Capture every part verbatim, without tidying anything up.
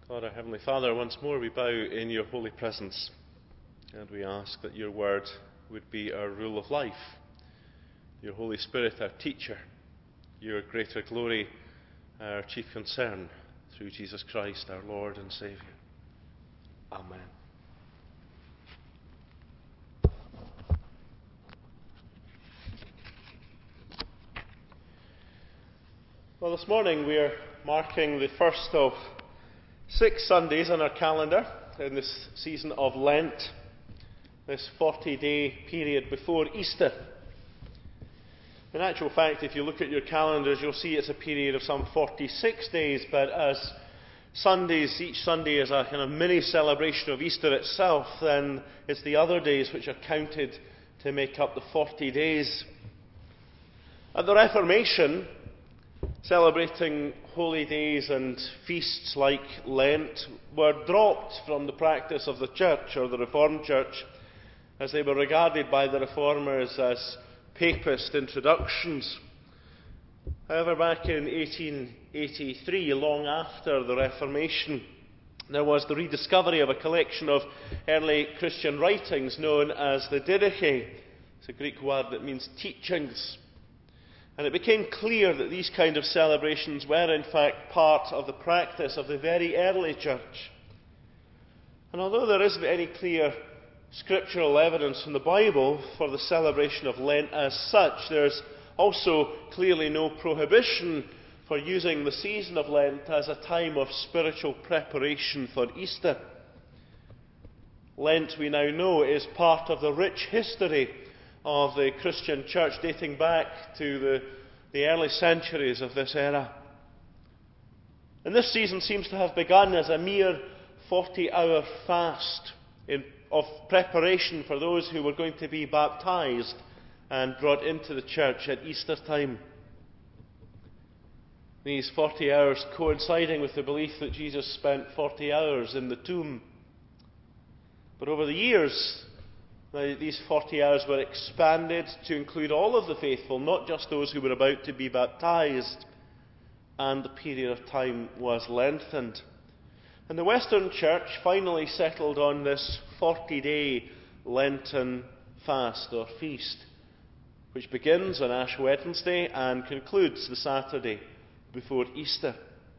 God, our Heavenly Father, once more we bow in your holy presence, and we ask that your word would be our rule of life, your Holy Spirit our teacher, your greater glory our chief concern, through Jesus Christ our Lord and Saviour. Amen. Well, this morning we are marking the first of six Sundays on our calendar in this season of Lent, this forty-day period before Easter. In actual fact, if you look at your calendars, you'll see it's a period of some forty-six days, but as Sundays, each Sunday is a kind of mini celebration of Easter itself, then it's the other days which are counted to make up the forty days. At the Reformation, celebrating holy days and feasts like Lent were dropped from the practice of the Church, or the Reformed Church, as they were regarded by the Reformers as papist introductions. However, back in eighteen eighty-three, long after the Reformation, there was the rediscovery of a collection of early Christian writings known as the Didache. It's a Greek word that means teachings. And it became clear that these kind of celebrations were in fact part of the practice of the very early church. And although there isn't any clear scriptural evidence from the Bible for the celebration of Lent as such, there's also clearly no prohibition for using the season of Lent as a time of spiritual preparation for Easter. Lent, we now know, is part of the rich history of the Christian church dating back to the, the early centuries of this era. And this season seems to have begun as a mere forty-hour fast in, of preparation for those who were going to be baptized and brought into the church at Easter time. These forty hours coinciding with the belief that Jesus spent forty hours in the tomb. But over the years, these forty hours were expanded to include all of the faithful, not just those who were about to be baptized, and the period of time was lengthened. And the Western Church finally settled on this forty-day Lenten fast or feast, which begins on Ash Wednesday and concludes the Saturday before Easter.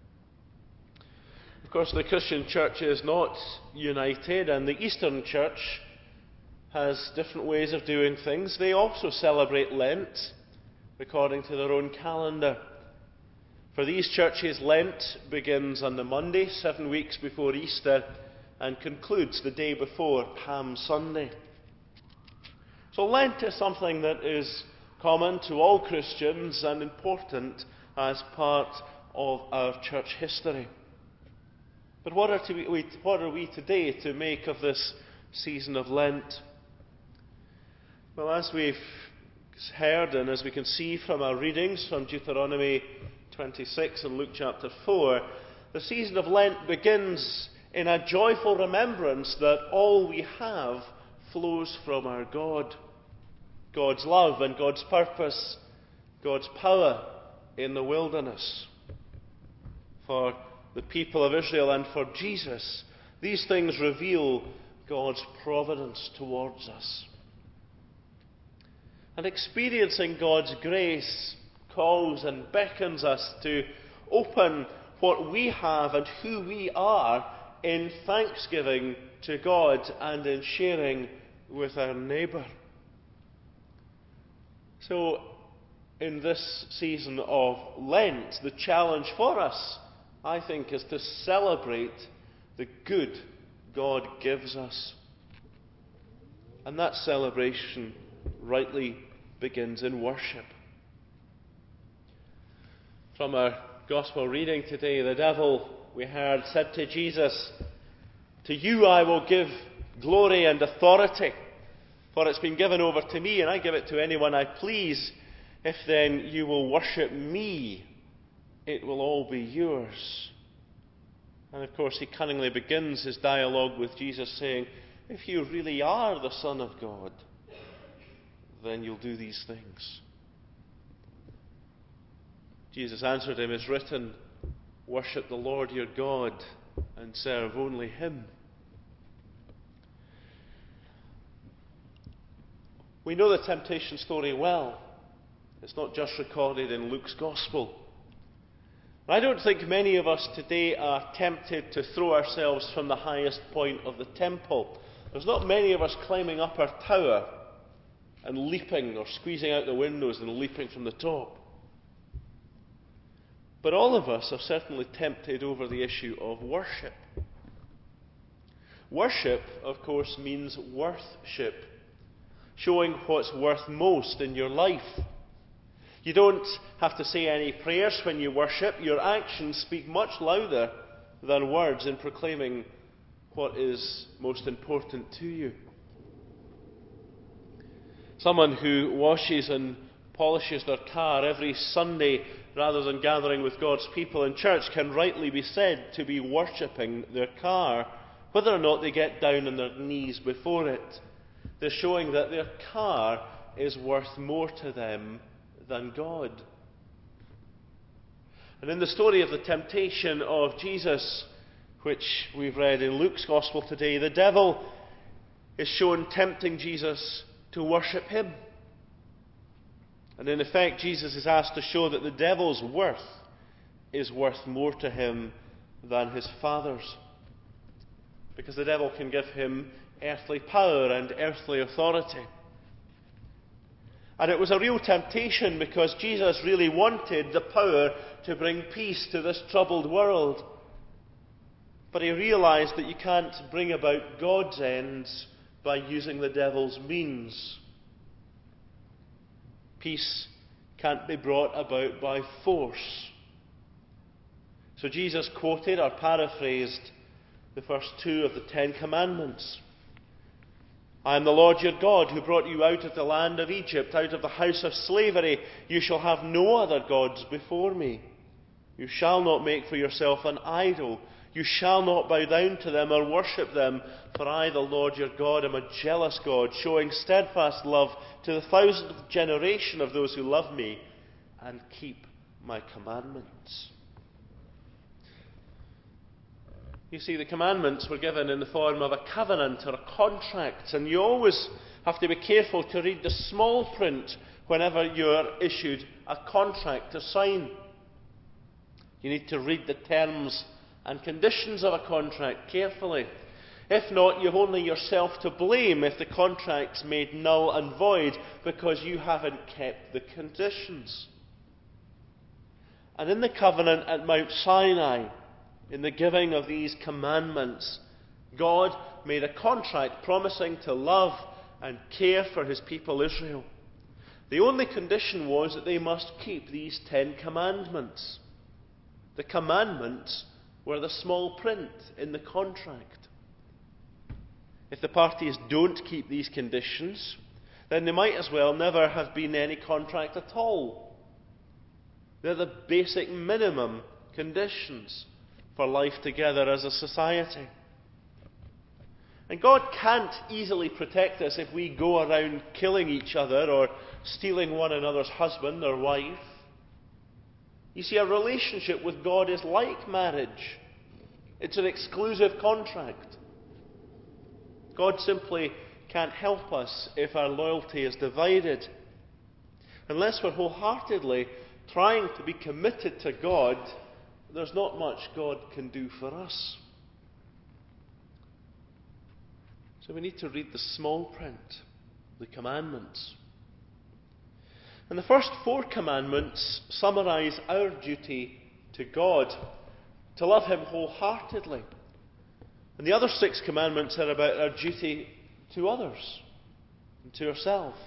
Of course, the Christian Church is not united, and the Eastern Church has different ways of doing things. They also celebrate Lent according to their own calendar. For these churches, Lent begins on the Monday, seven weeks before Easter, and concludes the day before Palm Sunday. So Lent is something that is common to all Christians and important as part of our church history. But what are, to be, what are we today to make of this season of Lent? Well, as we've heard and as we can see from our readings from Deuteronomy twenty-six and Luke chapter four, the season of Lent begins in a joyful remembrance that all we have flows from our God. God's love and God's purpose, God's power in the wilderness. For the people of Israel and for Jesus, these things reveal God's providence towards us. And experiencing God's grace calls and beckons us to open what we have and who we are in thanksgiving to God and in sharing with our neighbour. So, in this season of Lent, the challenge for us, I think, is to celebrate the good God gives us. And that celebration rightly begins in worship. From our Gospel reading today, the devil, we heard, said to Jesus, "To you I will give glory and authority, for it's been given over to me, and I give it to anyone I please. If then you will worship me, it will all be yours." And of course he cunningly begins his dialogue with Jesus saying, "If you really are the Son of God, then you'll do these things." Jesus answered him, "It's written, worship the Lord your God and serve only Him. We know the temptation story well. It's not just recorded in Luke's Gospel. I don't think many of us today are tempted to throw ourselves from the highest point of the temple. There's not many of us climbing up our tower and leaping or squeezing out the windows and leaping from the top. But all of us are certainly tempted over the issue of worship. Worship, of course, means worthship, showing what's worth most in your life. You don't have to say any prayers when you worship. Your actions speak much louder than words in proclaiming what is most important to you. Someone who washes and polishes their car every Sunday rather than gathering with God's people in church can rightly be said to be worshipping their car, whether or not they get down on their knees before it. They're showing that their car is worth more to them than God. And in the story of the temptation of Jesus, which we've read in Luke's Gospel today, the devil is shown tempting Jesus to worship him. And in effect, Jesus is asked to show that the devil's worth is worth more to him than his Father's. Because the devil can give him earthly power and earthly authority. And it was a real temptation because Jesus really wanted the power to bring peace to this troubled world. But he realized that you can't bring about God's ends by using the devil's means. Peace can't be brought about by force. So Jesus quoted or paraphrased the first two of the Ten Commandments. I am the Lord your God who brought you out of the land of Egypt, out of the house of slavery. You shall have no other gods before me. You shall not make for yourself an idol. You shall not bow down to them or worship them. For I, the Lord your God, am a jealous God, showing steadfast love to the thousandth generation of those who love me and keep my commandments. You see, the commandments were given in the form of a covenant or a contract, and you always have to be careful to read the small print whenever you're issued a contract to sign. You need to read the terms and conditions of a contract carefully. If not, you've only yourself to blame if the contract's made null and void because you haven't kept the conditions. And in the covenant at Mount Sinai, in the giving of these commandments, God made a contract promising to love and care for his people Israel. The only condition was that they must keep these Ten Commandments. The commandments were the small print in the contract. If the parties don't keep these conditions, then there might as well never have been any contract at all. They're the basic minimum conditions for life together as a society. And God can't easily protect us if we go around killing each other or stealing one another's husband or wife. You see, a relationship with God is like marriage. It's an exclusive contract. God simply can't help us if our loyalty is divided. Unless we're wholeheartedly trying to be committed to God, there's not much God can do for us. So we need to read the small print, the commandments. And the first four commandments summarize our duty to God, to love him wholeheartedly. And the other six commandments are about our duty to others and to ourselves.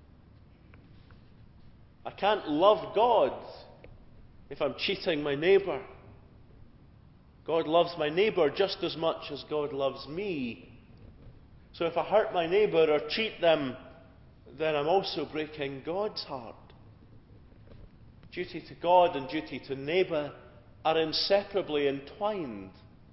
I can't love God if I'm cheating my neighbour. God loves my neighbour just as much as God loves me. So if I hurt my neighbour or cheat them, then I'm also breaking God's heart. Duty to God and duty to neighbour are inseparably entwined.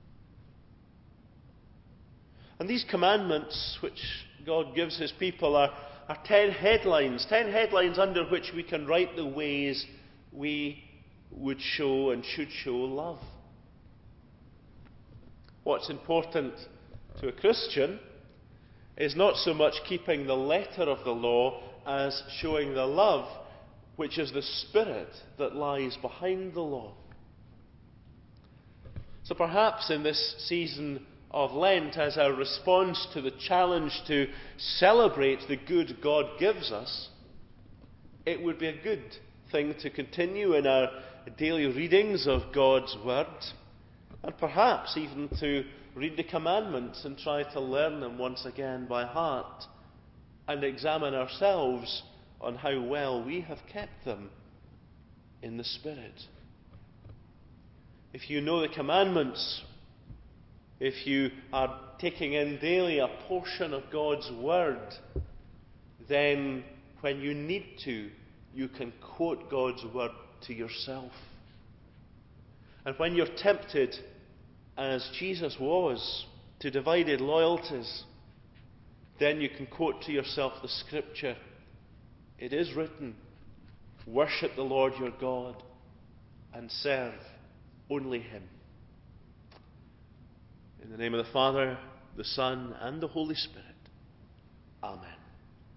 And these commandments which God gives his people are, are ten headlines, ten headlines under which we can write the ways we would show and should show love. What's important to a Christian is not so much keeping the letter of the law as showing the love, which is the spirit that lies behind the law. So perhaps in this season of Lent, as our response to the challenge to celebrate the good God gives us, it would be a good thing to continue in our daily readings of God's Word, and perhaps even to read the commandments and try to learn them once again by heart, and examine ourselves on how well we have kept them in the Spirit. If you know the commandments, if you are taking in daily a portion of God's Word, then when you need to, you can quote God's Word to yourself. And when you're tempted, as Jesus was, to divided loyalties, then you can quote to yourself the Scripture. It is written, worship the Lord your God and serve only Him. In the name of the Father, the Son, and the Holy Spirit. Amen.